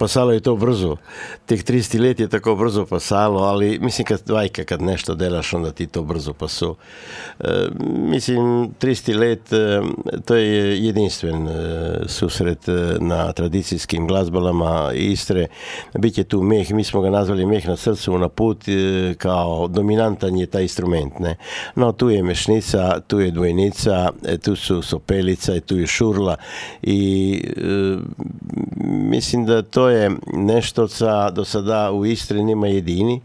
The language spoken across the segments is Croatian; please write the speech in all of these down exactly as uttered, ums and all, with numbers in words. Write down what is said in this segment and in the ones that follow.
pasalo je to brzo. Teh trideset let je tako brzo pasalo, ali mislim, kad vajka, kad nešto delaš, onda ti to brzo paso. E, mislim, trideset let, e, to je jedinstven e, susret e, na tradicijskim glazbalama Istre. Biće tu meh, mi smo ga nazvali meh na srcu, na put, e, kao dominantan je taj instrument, ne. No, tu je mešnica, tu je dvojnica, e, tu su sopelica, tu je šurla i e, mislim da to je nešto sa do sada u Istri nima jedini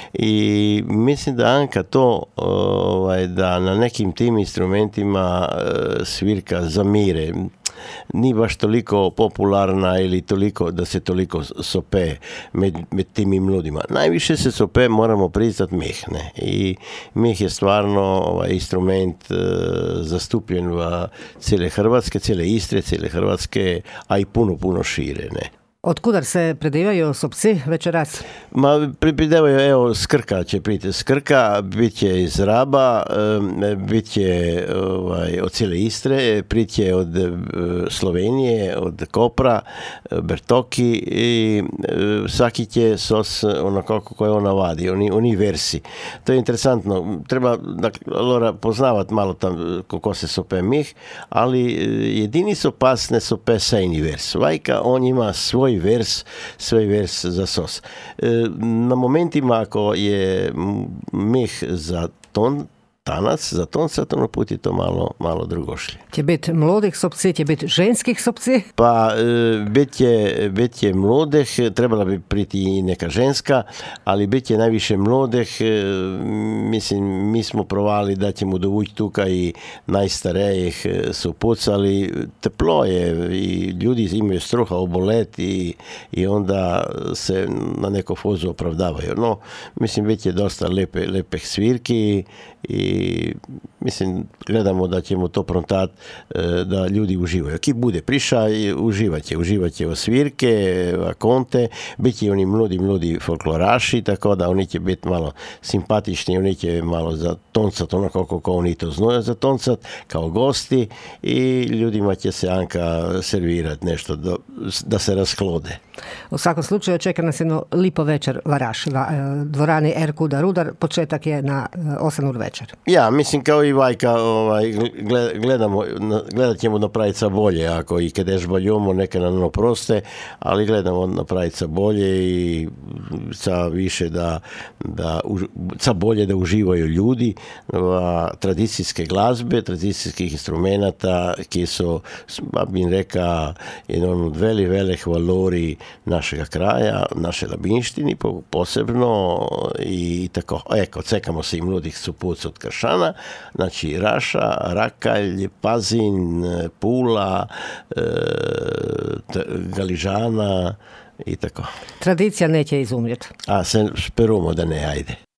i mislim da Anka to ovaj, da na nekim tim instrumentima e, svirka zamire. Nije baš toliko popularna ili toliko da se toliko sope med, med timi mladima. Najviše se sope, moramo priznati, meh. Ne? I meh je stvarno ovaj, instrument e, zastupljen v cijele Hrvatske, cijele Istre, cijele Hrvatske, a i puno, puno šire. Ne? Otkudar se predavaju sopci večeras? Ma, predavaju, evo, s Krka će priti. S Krka, bit će iz Raba, bit će ovaj, od cijele Istre, prit će od Slovenije, od Kopra, Bertoki i svaki će sos onako koje ona vadi, oni, oni versi. To je interesantno. Treba, dakle, Lora, poznavat malo tam kako se sope mih, ali jedini sopas ne sope sajni vers. Vajka, on ima svoj vers, svoj vers za sos. Na momentima ako je meh za ton, tanac, za ton sad ono put je to malo, malo drugošlje. Će biti mlodih sopci, će biti ženskih sopci? Pa, bit će, bit će mlodih, trebala bi priti i neka ženska, ali bit će najviše mlodih. Mislim, mi smo provali da ćemo dovući tuka i najstarejih su pucali. Teplo je i ljudi imaju struha oboleti i, i onda se na neko fozu opravdavaju. No, mislim, bit će dosta lepe, lepih svirki i mislim, gledamo da ćemo to prontat da ljudi uživaju. Ki bude priša, uživat će, uživat će o svirke, o konte, bit će oni mlodi, mlodi folkloraši, tako da oni će biti malo simpatični, oni će malo zatoncat onako kako oni to znaju zatoncat, kao gosti i ljudima će se Anka servirati nešto do, da se rasklode. U svakom slučaju čeka nas jedno lipo večer Varaš, dvorani Erkuda Rudar, početak je na osam ur večer. Ja, mislim kao i Vajka, ovaj, gledamo, gledat ćemo napraviti sa bolje, ako i kad ješ baljomo, neka nam ono proste, ali gledamo napraviti sa bolje i sa više da, da sa bolje da uživaju ljudi va, tradicijske glazbe, tradicijskih instrumenata, ki su, ba bih reka, jedan od veli, velih valori našega kraja, naše labinštini posebno i tako, eko, cekamo se i mladih supuc od Kršana, znači Raša, Rakalj, Pazin, Pula, e, Galižana i tako. Tradicija neće izumrijeti. A se sperujemo da ne, ajde.